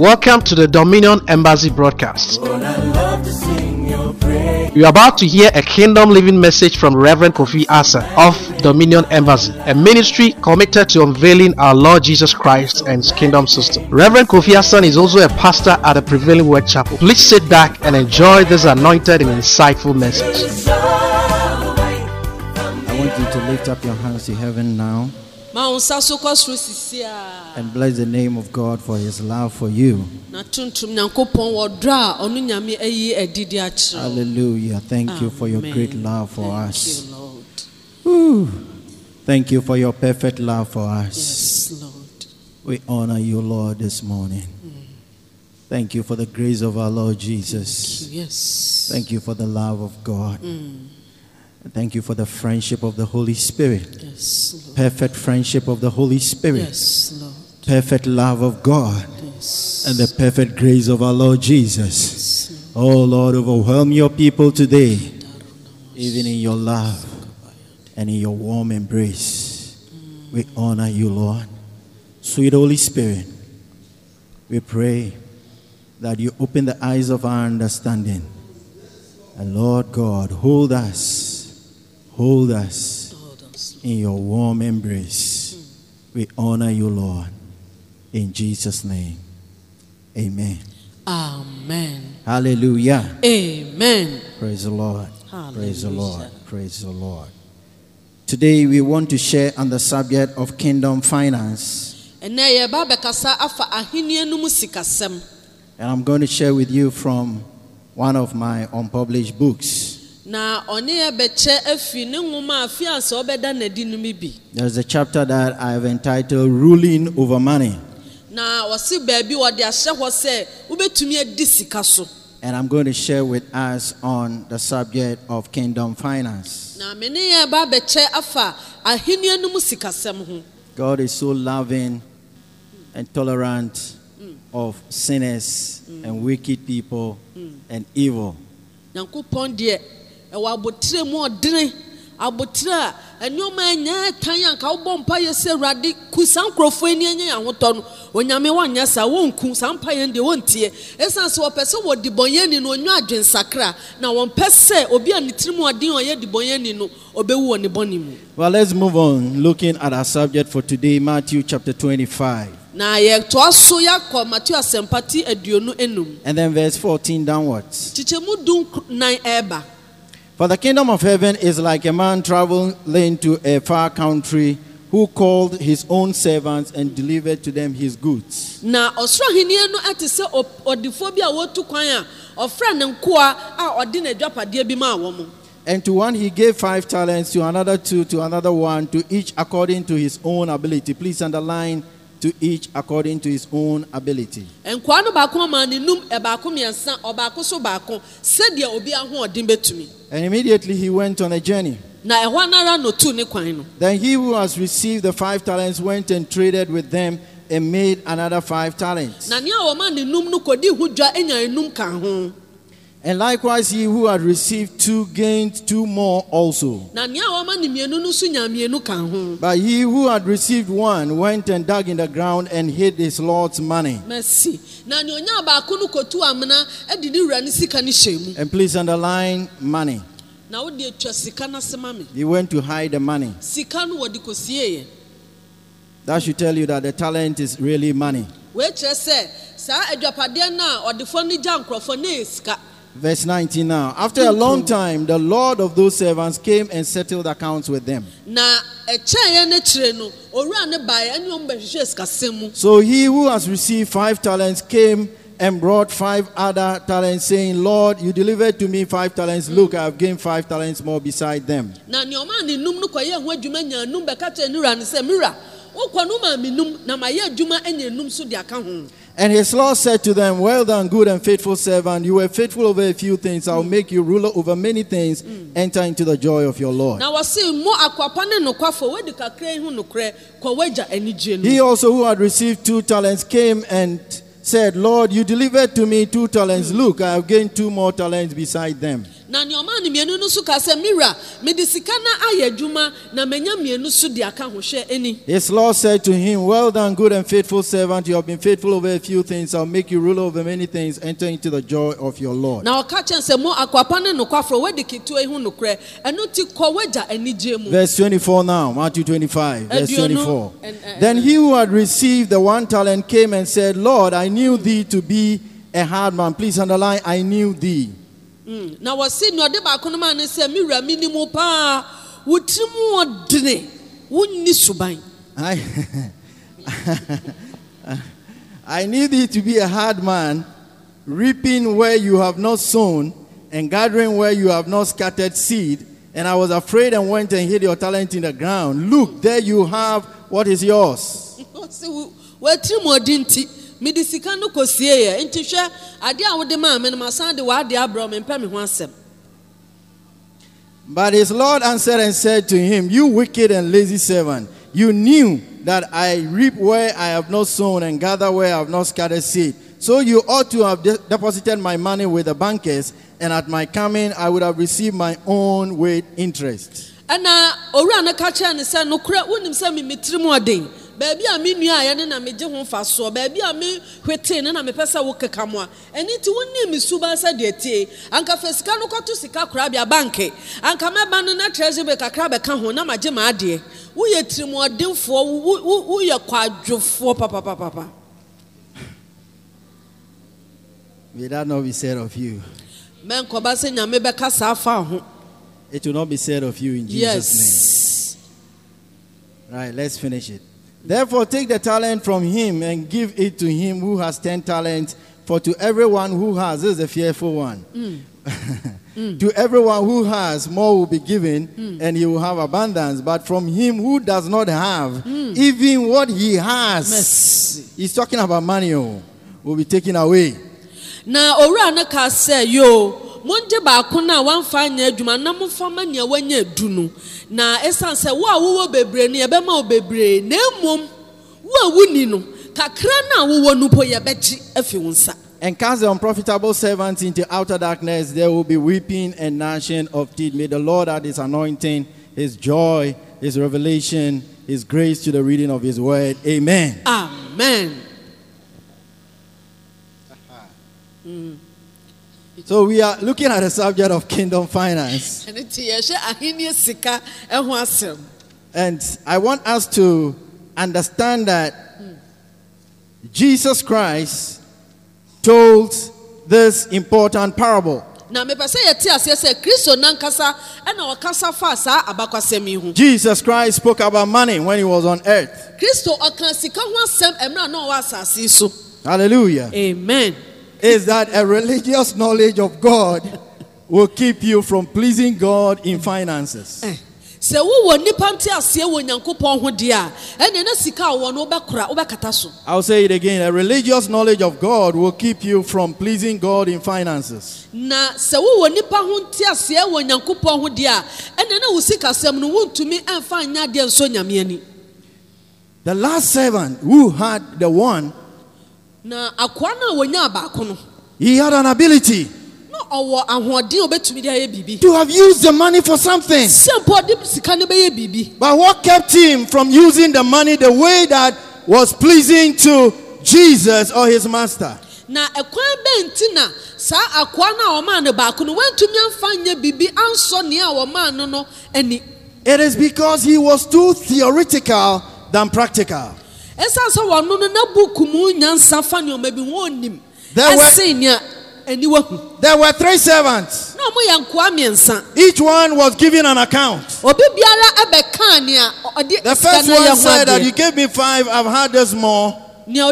Welcome to the Dominion Embassy broadcast. You are about to hear a kingdom living message from Reverend Kofi Asa of Dominion Embassy, a ministry committed to unveiling our Lord Jesus Christ and His kingdom system. Reverend Kofi Asa is also a pastor at the Prevailing Word Chapel. Please sit back and enjoy this anointed and insightful message. I want you to lift up your hands to heaven now and bless the name of God for His love for you. Hallelujah. Thank you for your great love for us. Woo. Thank you for your perfect love for us. Yes, Lord. We honor you, Lord, this morning. Thank you for the grace of our Lord Jesus. Yes. Thank you for the love of God. Thank you for the friendship of the Holy Spirit. Yes, Lord. Perfect friendship of the Holy Spirit. Yes, Lord. Perfect love of God. Yes. And the perfect grace of our Lord Jesus. Yes, Oh Lord, overwhelm your people today, even in your love and in your warm embrace. We honor you, Lord. Sweet Holy Spirit, we pray that you open the eyes of our understanding. And Lord God, hold us in your warm embrace. We honor you, Lord. In Jesus' name, amen. Amen. Hallelujah. Amen. Praise the Lord. Hallelujah. Praise the Lord. Praise the Lord. Today we want to share on the subject of kingdom finance. And I'm going to share with you from one of my unpublished books. There's a chapter that I've entitled Ruling Over Money. And I'm going to share with us on the subject of kingdom finance. God is so loving and tolerant of sinners and wicked people and evil. And well, let's move on looking at our subject for today, Matthew chapter 25. And then verse 14 downwards. For the kingdom of heaven is like a man traveling to a far country, who called his own servants and delivered to them his goods. And to one he gave 5 talents, to another 2, to another 1, to each according to his own ability. Please underline, to each according to his own ability. And immediately he went on a journey. Then he who has received the 5 talents went and traded with them and made another 5 talents. And likewise he who had received 2 gained 2 more also. But he who had received 1 went and dug in the ground and hid his Lord's money. And please underline money. He went to hide the money. That should tell you that the talent is really money. Verse 19 now. After a long time, the Lord of those servants came and settled accounts with them. So he who has received 5 talents came and brought 5 other talents, saying, Lord, you delivered to me 5 talents. Look, I have gained 5 talents more beside them. And his Lord said to them, well done, good and faithful servant. You were faithful over a few things. I will make you ruler over many things. Enter into the joy of your Lord. He also who had received 2 talents came and said, Lord, you delivered to me 2 talents. Look, I have gained 2 more talents beside them. Na ni ọma ni mienu no so ka se mira me de sika na aye adwuma na menya mienu so de aka ho hwe eni. His Lord said to him, "Well done, good and faithful servant. You have been faithful over a few things. I'll make you ruler over many things. Enter into the joy of your Lord." Na oka chen se mo akwapa ne no kwafro we de kitu ehu no kre eno ti ko waja anije mu. Verse 24 now, Matthew 25, verse Aduonu 24. Then he who had received the 1 talent came and said, "Lord, I knew thee to be a hard man." Please underline, I knew thee. Na wasi no de ba kono ma ne se mira minimu pa wotrimu odene wonni suban. I knew thee to be a hard man, reaping where you have not sown, and gathering where you have not scattered seed. And I was afraid and went and hid your talent in the ground. Look, there you have what is yours. Wotrimu odinti me de sika no kosie ye enti hwe ade a wo de ma me no masan de wa ade abro me mpa me ho asem. But his Lord answered and said to him, "You wicked and lazy servant, you knew that I reap where I have not sown and gather where I have not scattered seed. So you ought to have deposited my money with the bankers, and at my coming I would have received my own with interest." Ana owura na ka cha ne se no kura wonim se me metrimu odin. Baby a me nua aye ne na meje ho fa so baby a me hwete ne na me pesa wo keka mo a eni ti wonni me suba sa de tie anka fesika no kwato sika kura bia banke anka me ban na treasury be kakra be ka ho na maje ma ade wo ye trimu odinfo wo ye kwadwofo papa. May that not be said of you. Men ko ba se nyame be ka sa fa ho. It will not be said of you in Jesus' name. Right, let's finish it. Therefore, take the talent from him and give it to him who has 10 talents. For to everyone who has, this is a fearful one. To everyone who has, more will be given, and he will have abundance. But from him who does not have, even what he has, he's talking about money, will be taken away. Na owura na ka say yo monje ba ko na wan fa nya adwuma na mo fa ma nya wanya dunu na esan se wo a wo bebre ne ye be ma wo bebre na emom wo a wuni no kakra na wo no po ye bechi afi wonsa. And cast the unprofitable servants into outer darkness. There will be weeping and gnashing of teeth. May the Lord add his anointing, his joy, his revelation, his grace to the reading of his word. Amen. Amen. So we are looking at the subject of kingdom finance. And I want us to understand that Jesus Christ told this important parable. Jesus Christ spoke about money when he was on earth. Hallelujah. Amen. Is that a religious knowledge of God will keep you from pleasing God in finances. I'll say it again. A religious knowledge of God will keep you from pleasing God in finances. The last servant who had the one, he had an ability to have used the money for something. But what kept him from using the money the way that was pleasing to Jesus or his master? It is because he was too theoretical than practical. There were 3 servants. Each one was given an account. The first one said that you gave me 5, I've had this more. You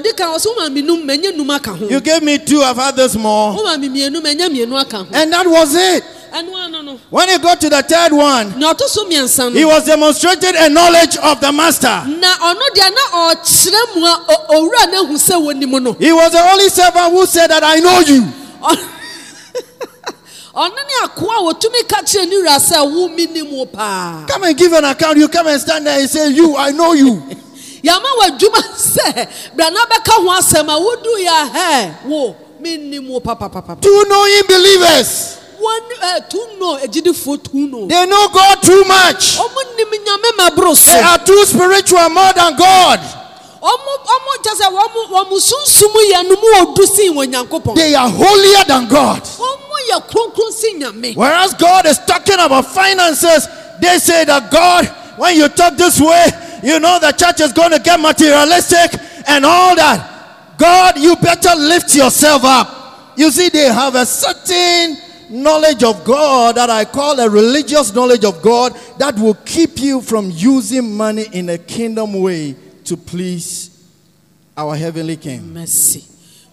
gave me 2, I've had this more. And that was it. When he got to the third one, he was demonstrated a knowledge of the master. He was the only servant who said that I know you. Come and give an account. You come and stand there and say, "You, I know you." Do you know him, believers? They know God too much. They are too spiritual, more than God. They are holier than God. Whereas God is talking about finances, they say that God, when you talk this way, you know the church is going to get materialistic and all that. God, you better lift yourself up. You see, they have a certain knowledge of God that I call a religious knowledge of God that will keep you from using money in a kingdom way to please our heavenly King. Mercy.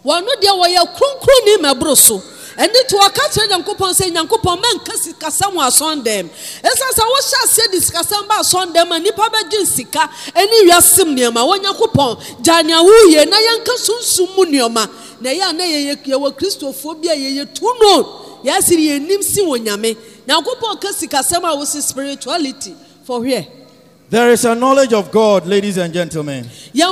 And it will catch Yankupon saying Yankupon man Casam was on them. As I was said this Casamba son them and Nipaba Jinsika, any Yasimniama, one Yankupon, Jania Wuye, Nayanka Sunsumunioma, Nayana Yawa Christophobia, ye too known. Yes, he Nimsi Wanyame. Now Kupon Casicasama was his spirituality for here. There is a knowledge of God, ladies and gentlemen,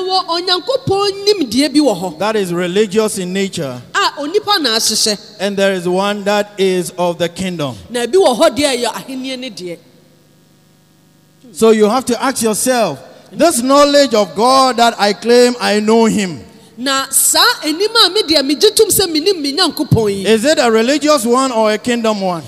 that is religious in nature, and there is one that is of the kingdom. So you have to ask yourself, this knowledge of God that I claim I know him, is it a religious one or a kingdom one?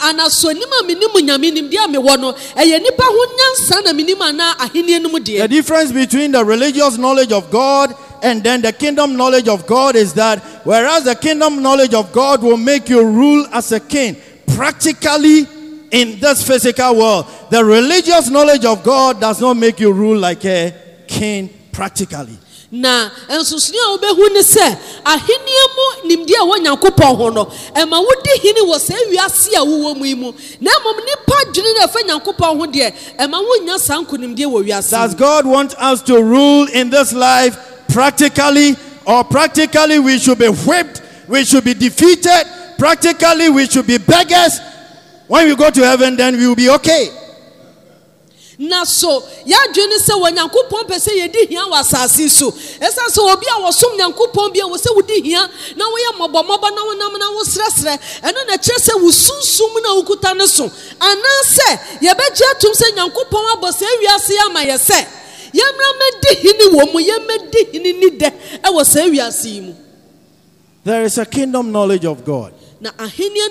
The difference between the religious knowledge of God and then the kingdom knowledge of God is that whereas the kingdom knowledge of God will make you rule as a king practically in this physical world, the religious knowledge of God does not make you rule like a king practically. Na ensusunya obehu ne se aheniemu nimde a wanyankopon ho no ema wodi hini wo se wiase a wo mu imu na mom nipa dwene na fa nyankopon ho de ema wonya sanko nimde wo wiase. Does God want us to rule in this life practically, or practically we should be whipped, we should be defeated, practically we should be beggars? When we go to heaven, then we will be okay. Na so ya dwene se wanyankopon pese ye di hia wasase so esa so obi a wosom nyankopon bia wo se wodi hia na wo ye mobomobo na wo nam na wo sresre eno na kire se wo sunsum na ukuta ne so ana se ye beje atum se nyankopon abose wiase ya ma ye se ye mra medi hini wo mu ye medi hini ni de e wo se wiase mu. There is a kingdom knowledge of God. There are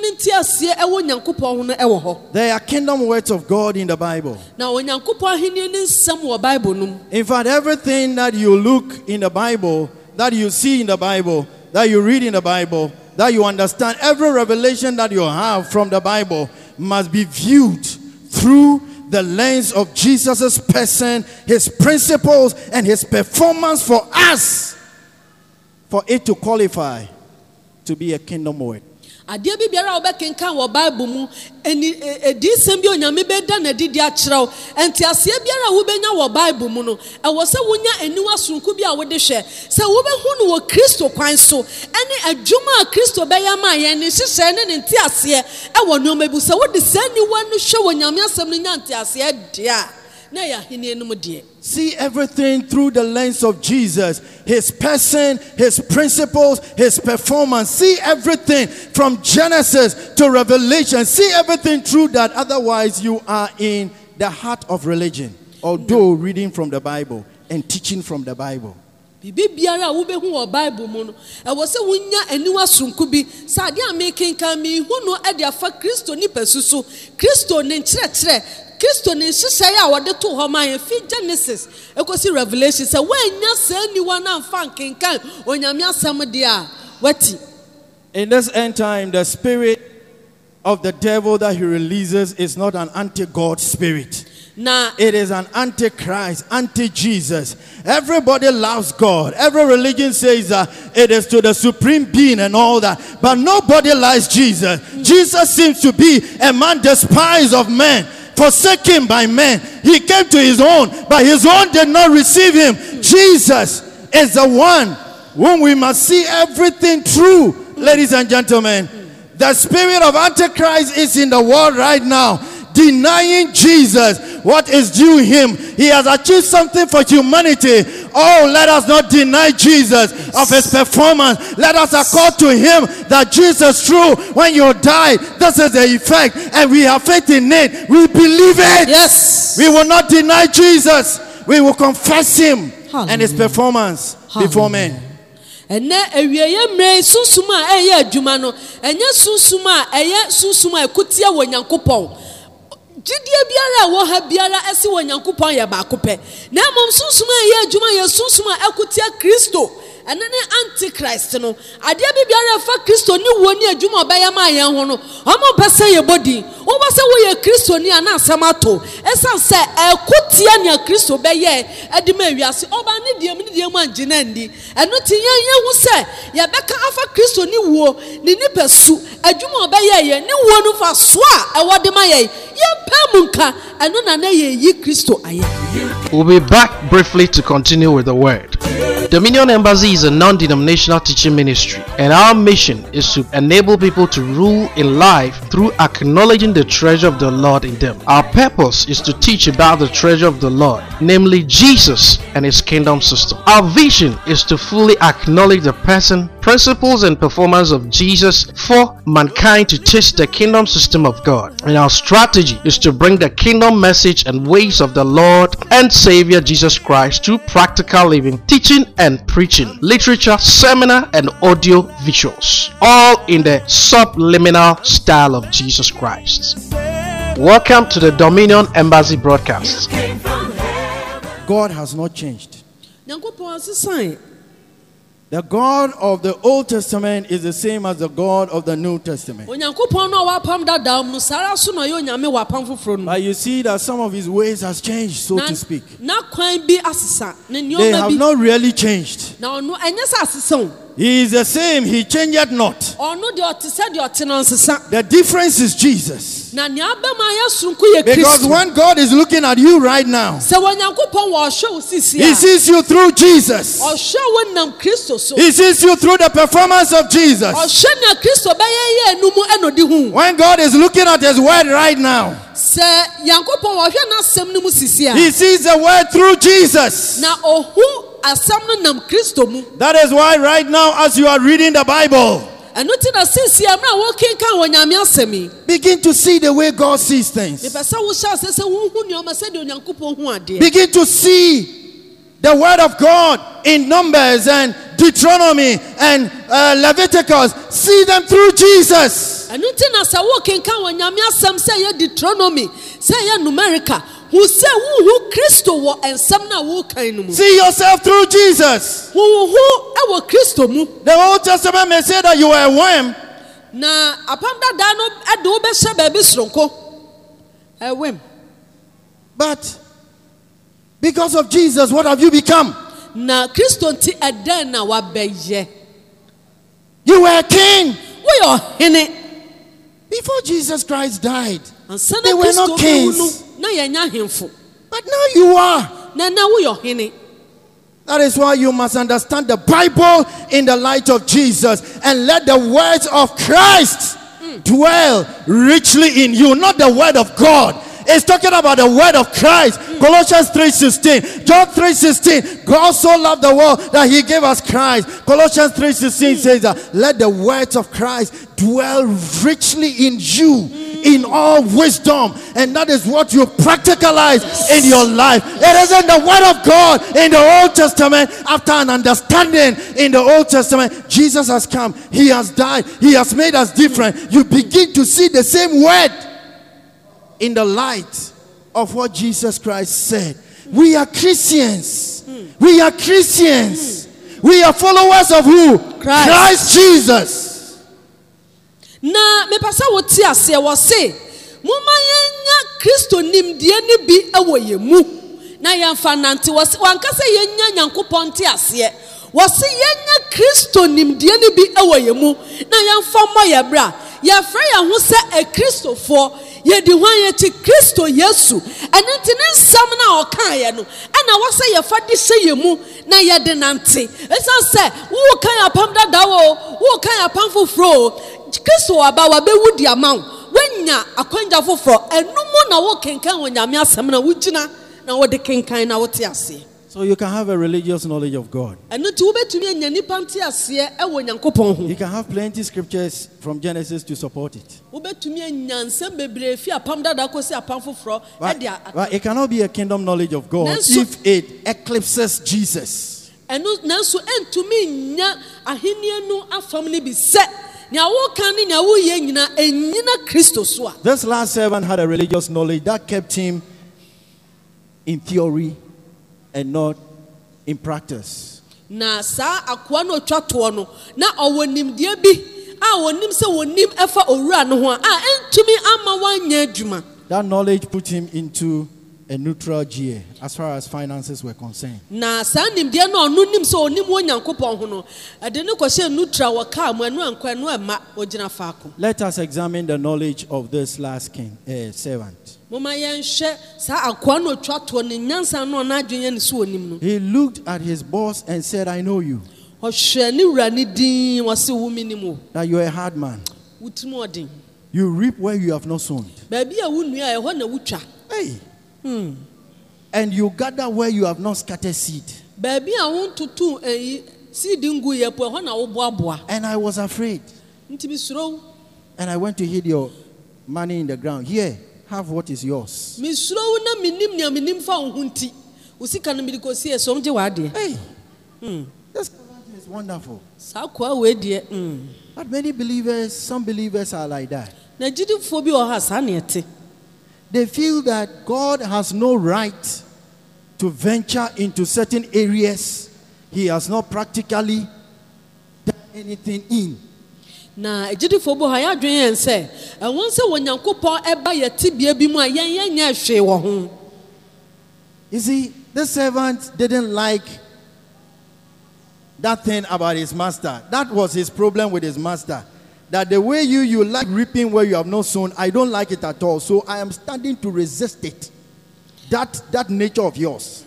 kingdom words of God in the Bible. In fact, everything that you look in the Bible, that you see in the Bible, that you read in the Bible, that you understand, every revelation that you have from the Bible must be viewed through the lens of Jesus' person, his principles, and his performance for us, for it to qualify to be a kingdom word. Adia bibiara obekenkan wo Bible mu eni edisem bi onyame beda na didi a kyerɛw enti asie biara wo benya wo Bible mu no ɛwɔ sɛ wonya aniwa sonko bi a wo de hwɛ sɛ wo behu no wo Kristo kwan so ɛne adwuma a Kristo bɛyɛ ma yɛn ne hyehyɛ ne nti asie ɛwɔ no mabu sɛ wo de sani wa no hwɛ wo nyame asɛm no nya nti asie de a na ya hene no mu de. See everything through the lens of Jesus, his person, his principles, his performance. See everything from Genesis to Revelation. See everything through that. Otherwise, you are in the heart of religion, although reading from the Bible and teaching from the Bible. Bibiara wo behu wo Bible mu no e wo se wonya aniwa sonko bi sade a mekenka me hu no e de afa Kristo ni pasusu Kristo ne nkyerɛkyerɛ Kristo ne hyehyɛ a wode to ho man fi Genesis ekosi Revelation se wanya sa aniwa na mfa nkenkan onyame asɛm de a wati. In this end time, the spirit of the devil that he releases is not an anti-God spirit. It is an anti-Christ, anti-Jesus. Everybody loves God. Every religion says that it is to the supreme being and all that. But nobody likes Jesus. Jesus seems to be a man despised of men, forsaken by men. He came to his own, but his own did not receive him. Jesus is the one whom we must see everything through, ladies and gentlemen. The spirit of Antichrist is in the world right now. denying Jesus what is due him. He has achieved something for humanity. Oh, let us not deny Jesus of his performance. Let us accord to him that Jesus true. When you die, this is the effect, and we have faith in it. We believe it. Yes. We will not deny Jesus. We will confess him and his performance before men. And ewieye mre susuma eye adwuma no enye susuma eye susuma ekutia wo Nyankopon gidie biara wo ha biara ese wo Nyankopon ye ba kope na mom susuma eye adwuma ye susuma ekutia Kristo ene ne antichrist no ade biara fa Kristo ni wo ni adwuma obaya ma ye ho no omo pese ye bodi wo ba se wo ye Kristo ni ana asamato esan se ekutia ni Kristo be ye edima wiase oba ne diem angina ndi eno ti ye hu se ye beka afa Kristo ni wo ni nipasu adwuma obaya ye ni wo no fa so a ewode ma ye pamunka eno na na ye yi Kristo aye. We'll be back briefly to continue with the word. Dominion Embassy is a non-denominational teaching ministry, and our mission is to enable people to rule in life through acknowledging the treasure of the Lord in them. Our purpose is to teach about the treasure of the Lord, namely Jesus and his kingdom system. Our vision is to fully acknowledge the person, principles, and performance of Jesus for mankind to taste the kingdom system of God. And our strategy is to bring the kingdom message and ways of the Lord and Savior Jesus Christ to practical living, teaching and preaching, literature, seminar, and audio visuals, all in the subliminal style of Jesus Christ. Welcome to the Dominion Embassy broadcast. God has not changed. Nyankopon asesa The God of the Old Testament is the same as the God of the New Testament. But you see that some of his ways has changed, so to speak. They have not really changed. He is the same, he changed not. The difference is Jesus. Because when God is looking at you right now, he sees you through Jesus. He sees you through the performance of Jesus. When God is looking at his word right now, he sees the word through Jesus. That is why right now, as you are reading the Bible, begin to see the way God sees things. Begin to see the word of God in Numbers and Deuteronomy and Leviticus. See them through Jesus. See yourself through Jesus. The Old Testament may say that you are a worm. But because of Jesus, what have you become? You were a king. Before Jesus Christ died, they were not kings. But now you are. That is why you must understand the Bible in the light of Jesus and let the words of Christ dwell richly in you, not the word of God. It's talking about the word of Christ. Colossians 3:16, John 3:16. God so loved the world that he gave us Christ. Colossians 3:16 says that let the words of Christ dwell richly in you, in all wisdom, and that is what you practicalize in your life. It isn't the word of God in the Old Testament. After an understanding in the Old Testament, Jesus has come, he has died, he has made us different. You begin to see the same word in the light of what Jesus Christ said. We are Christians. We are Christians. We are followers of who? Christ Jesus. Na me pasa woti ase wo se muma yenya Kristo nimdie ni bi ewo yemu na yemfa nante wo se wankase yenya Nyankopon te ase wo se yenya Kristo nimdie ni bi ewo yemu na yemfa moye bra ye fra ya ho se e Kristofo ye di hwan ye ti Kristo Yesu enenti ne nsam na o kan ye no na wo se ye fa di se yemu na ye de nante esa se wo kan apam dada wo kan apam foforo Kristo aba wa be wudi amount when woanya akwanja foforɔ ɛno mu na wo kenkan wɔ Nyame asɛm na wogyina na wo de kenkan na wote ase. So you can have a religious knowledge of God. ɛno nti wobɛtumi anya nipa nte aseɛ ɛwɔ Nyankopɔn ho. You can have plenty scriptures from Genesis to support it. wobɛtumi anya nsɛm bebree fi apam dada kɔsi apam foforɔ But it cannot be a kingdom knowledge of God if it eclipses Jesus. ɛno nanso ɛntumi nya ahenni no afam no bi sɛ nea woka ne nea woyɛ nyina ɛnyina Kristo so a. This last servant had a religious knowledge that kept him in theory and not in practice. Na saa akoa no otwa toɔ no na ɔwɔ nimdeɛ bi a wɔnim sɛ wɔnim ɛfa owura no ho a ɛntumi ama wanyɛ adwuma. That knowledge put him into a neutral gear as far as finances were concerned. Na saa nimdeɛ no ɔno nim sɛ ɔnim wɔ Nyankopɔn ho no ɛde ne kɔhyɛ neutral wɔ kaa mu ɛno ankɔ ɛno ɛma ɔgyina faako. Let us examine the knowledge of this last servant. Moma yɛnhwɛ saa akoa no otwa toɔ ne nyansa no ɔno adwene ne so wɔnim no. He looked at his boss and said, I know you. Ɔhwɛ ne wura ne din wɔse wo minim o. That you are a hard man. Wotim ɔden. You reap where you have not sown. Baabi a wo nua ɛhɔ na wotwa. Hey. And you gather where you have not scattered seed. Baabi a wo ntutu seed ngu yɛ po ɛhɔ na wo boaboa. And I was afraid. Nti bi suro. And I went to hid your money in the ground. Here, have what is yours. Mi suro na minim nia minim fa wo nti. Wo sika no mi ko sie so mje wa de. Hey. This is wonderful. Sa kwa we de. But many believers, some believers are like that. Na jidifo bi o ha sa na ete. They feel that God has no right to venture into certain areas He has not practically done anything in. Na jidifo bi ha ya dwen yen se won se wonyankopon eba ye tibia bi mu a yen nya hwe wo ho. You see, the servant didn't like that thing about his master. That was his problem with his master. That the way you like reaping where you have not sown, I don't like it at all. So I am standing to resist it. That nature of yours.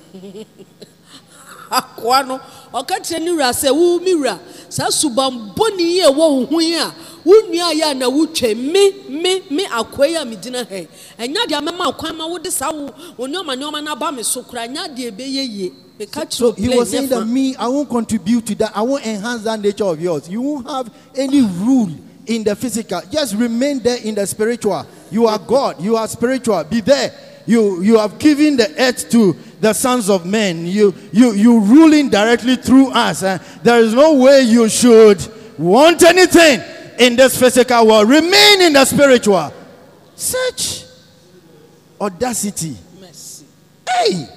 Akwano okatre ni wura se wo mi wura sa subam boni ye wo hu ya wo nua ya na wo twa me akoya me gina he enya de amema akwan ma wo de sa wo onyoma na ba me so kura nya de ebeyeye. So he was saying that me, I won't contribute to that. I won't enhance that nature of yours. You won't have any rule in the physical. Just remain there in the spiritual. You are God. You are spiritual. Be there. You have given the earth to the sons of men. You ruling directly through us. There is no way you should want anything in this physical world. Remain in the spiritual. Such audacity. Mercy. Hey.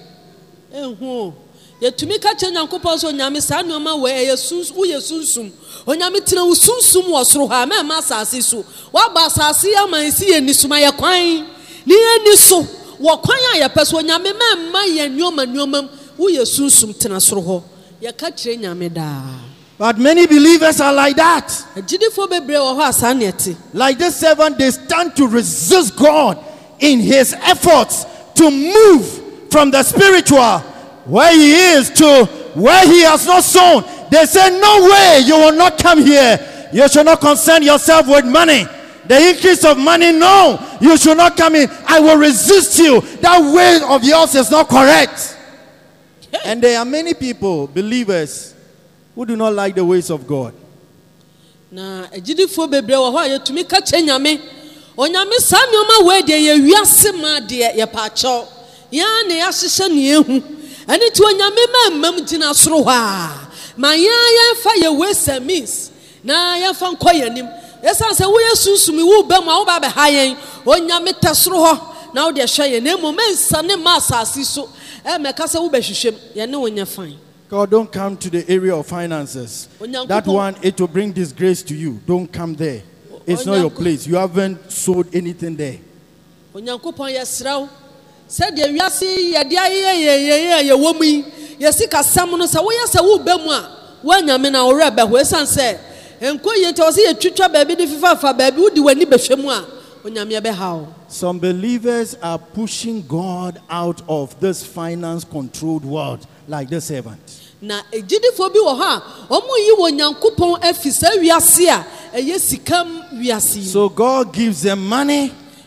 Yetumi ka che Nyankopɔn so nyame saa nneoma we yesus wo yesunsum onyame tena wo sunsum wo soro ha ma ma asase so wa ba asase amansi yenisuma ye kwan ni eni so wo kwan a ye pese onyame ma ye nneoma wo yesunsum tena soro ho ye ka kire nyame da. But many believers are like that. Agidifo bebre wo ho asa na ete. Like this servant, they stand to resist God in his efforts to move from the spiritual where he is to where he has not sown. They say, no way, you will not come here. You should not concern yourself with money. The increase of money, no, you should not come in. I will resist you. That way of yours is not correct. And there are many people, believers, who do not like the ways of God. Na agidifo bebre wo ho yetumi ka che nyame onyame sa nneoma we de ye wiase ma de ye pa cho ya ne ya hyehyɛ ne ehu ani to onyame mam gina soro ha ma ya fa ye we samis na ya fa nkɔ yanim esan sɛ wo yesusumi wo ba mu a wo ba be ha yen onyame te soro ho na wo de hwɛ ye na emu mensa ne ma asase so meka sɛ wo be hwehwem ye ne wonya fan. God, don't come to the area of finances. That one, it will bring disgrace to you. Don't come there. It's not your place. You haven't sold anything there. Onyankopɔn yɛsrɛw sɛ de wiase yɛde ayɛ ye wo mu yɛsi kasam no sɛ wo yɛ sɛ wo ba mu a wanyame na wo reba ho esan sɛ enko yɛ nti wo sɛ yɛtwitwa baabi de fifafa baabi wo di wani behwɛ mu a onyame be hawo. Some believers are pushing God out of this finance controlled world like the servant. Na ejidifo bi wo ha omo yi wo Nyankopɔn afisa wiase a eye sikam wiase. So God gives them money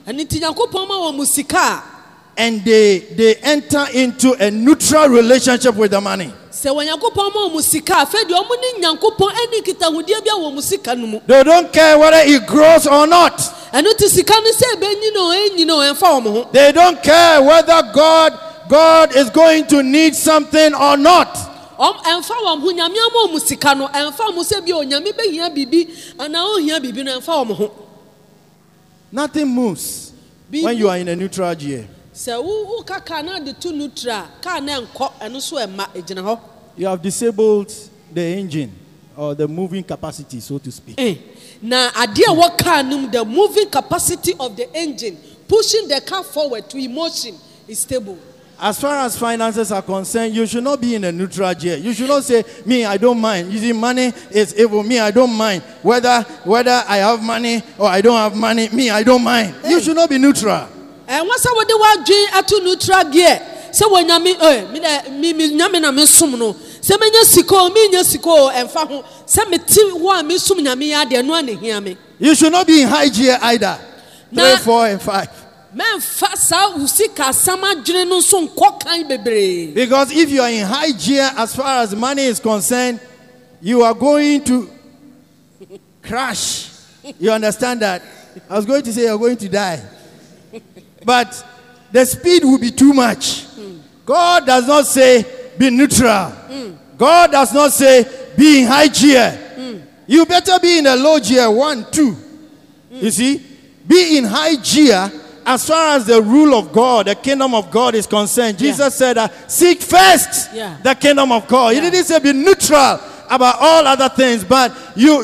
ɛno nti nyankopɔn ma wɔn mu sika and they enter into a neutral relationship with the money. sɛ wɔn nyankopɔn ma wɔn mu sika afei deɛ wɔn ne nyankopɔn ani nkitahodie bi a wɔn mu sika no mu They don't care whether it grows or not. ɛno nti sika no sɛ ɛbɛnyini o ɛnyini o ɛmfa wɔn ho They don't care whether God is going to need something or not. ɛmfa wɔn ho nyame ama wɔn mu sika no ɛmfa wɔn sɛ bi o nyame bɛhia biribi anaa ɔhia biribi no ɛmfa wɔn ho Nothing moves when you are in a neutral gear. sɛ wo ka kaa na de to neutral kaa na nkɔ ɛno so ɛma ɛgyina hɔ You have disabled the engine or the moving capacity, so to speak. na adeɛ a wɔ kaa no mu the moving capacity of the engine pushing the car forward to emotion is stable. As far as finances are concerned, you should not be in a neutral gear. You should not say, me, I don't mind. You see, money is evil. Me, I don't mind. Whether I have money or I don't have money, me, I don't mind. You should not be neutral. And once I would do ato neutral gear, so when me nyame na me sum no, se me nya siko and fa ho, se me ti ho me sum nyame ya de no ane hia me. You should not be in high gear either. 3, 4, and 5. Because Because if you are in high gear as far as money is concerned, you are going to crash. You understand that? I was going to say you are going to die. But the speed will be too much. God does not say be neutral. God does not say be in high gear. You better be in a low gear, 1, 2. You see? Be in high gear as far as the rule of God, the kingdom of God is concerned. Jesus said, seek first the kingdom of God. He didn't say be neutral about all other things, but you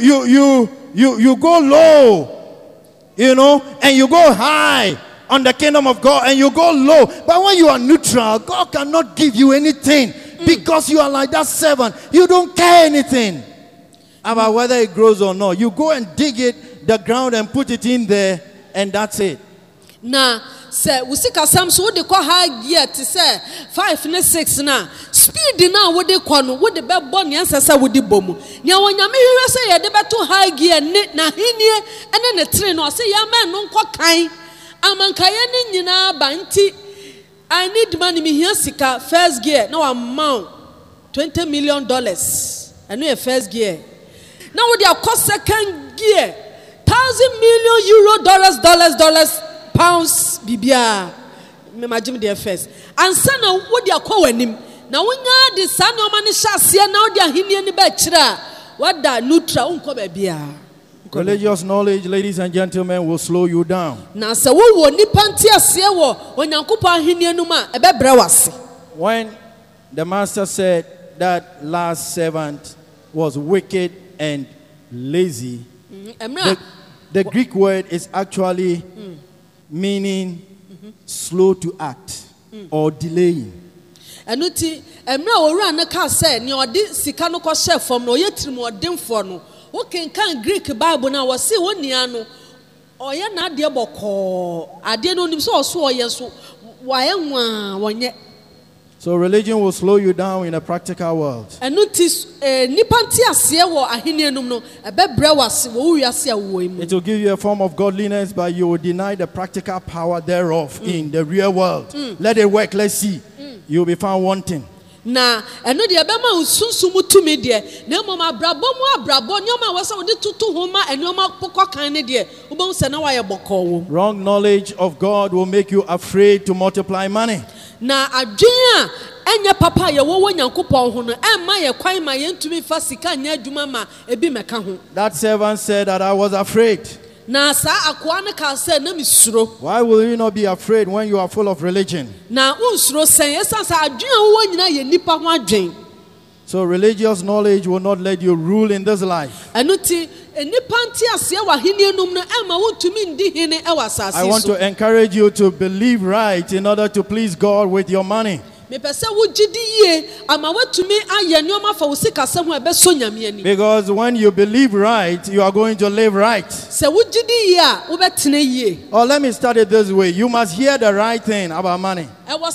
go low, and you go high on the kingdom of God, and you go low. But when you are neutral, God cannot give you anything because you are like that servant. You don't care anything about whether it grows or not. You go and dig it, the ground, and put it in there, and that's it. Na se usika sam so de kwa high gear te se 5 ne 6 na speed na wo de kwa no wo de be bo ne ansasa wo de bomu ne wonyame hwehwe se ye de beto high gear ne na hinie ene ne tre no se ya man no nkɔ kan amankaye ne nyina ba nti I need money me hia sika first gear na wa amount $20 million eno ye first gear na wo de akɔ second gear $1,000 million euro dollars pounds bibia me magim there first ansa na wo de akɔ wanim na wonya de sa no ma ne hyase na wo de ahenie ni ba kira wada neutral unko ba bia. Religious knowledge, ladies and gentlemen, will slow you down. Na se wo wo nipa nti ase wo onyankopɔ ahenie no ma e be brɛ wase. When the master said that last servant was wicked and lazy, the Greek word is actually meaning slow to act or delaying. Enuti emra owura na ka say ne odi sika no ko hye fam no yetrim odemfo no wo kenkan Greek Bible na wo se wonia no oye na ade boko ade no nim so oso oye so waye nwa wonye. So religion will slow you down in a practical world. Enuti nipa nti ase wo ahenie num no e be brɛ wase wo wiase a wo im. It will give you a form of godliness, but you will deny the practical power thereof in the real world. Let it work, let's see. You will be found wanting. Na eno de be ma usunsun mutumi de na mom abrabo nyoma wo se wo de tutu homa enoma pokɔ kan ne de wo bon se na wa ye bɔkɔ wo. Wrong knowledge of God will make you afraid to multiply money. Na adwen a enye papa ye wo nyankopɔn ho no emma ye kwan ma ye ntumi fa sika nya adwuma ma ebi meka ho. That servant said that I was afraid. Na sa akwa ne ka say na misuro. Why will you not be afraid when you are full of religion? Na unsuro sen esan sa adwen wo nyina ye nipa ho adwen. So religious knowledge will not let you rule in this life. I want to encourage you to believe right in order to please God with your money. Because when you believe right, you are going to live right. Or let me start it this way. You must hear the right thing about money.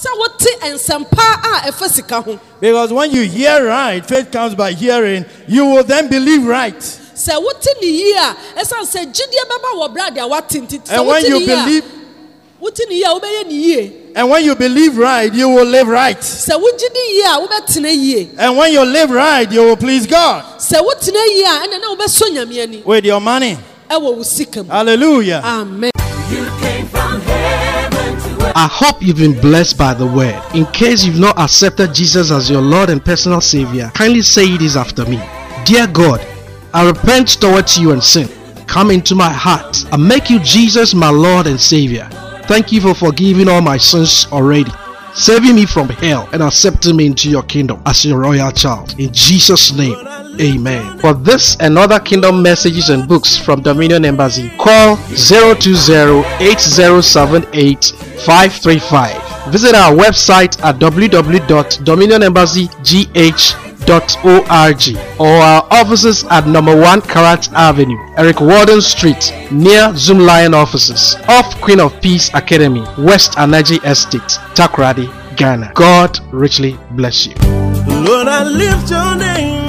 Because when you hear right, faith comes by hearing, you will then believe right. And when you believe wote ne yie a wobɛyɛ ne yie. And when you believe right, you will live right. Sɛ wogye di yie a wobɛtena yie. And when you live right, you will please God. Sɛ wotena yie a ɛna na wobɛsɔ Nyame ani. With your money. Ɛwɔ wo sika mu. Hallelujah. Amen. I hope you've been blessed by the word. In case you've not accepted Jesus as your Lord and personal Savior, kindly say this after me. Dear God, I repent towards you and sin. Come into my heart and make you Jesus my Lord and Savior. Thank you for forgiving all my sins already, saving me from hell and accepting me into your kingdom as your royal child. In Jesus' name, amen. For this and other kingdom messages and books from Dominion Embassy, call 020-8078-535. Visit our website at www.dominionembassygh.org or our offices at number 1 Karat Avenue, Eric Warden Street, near Zoom Lion offices, off Queen of Peace Academy, West Anaji Estate, Takoradi, Ghana. God richly bless you. Lord, I lift your name.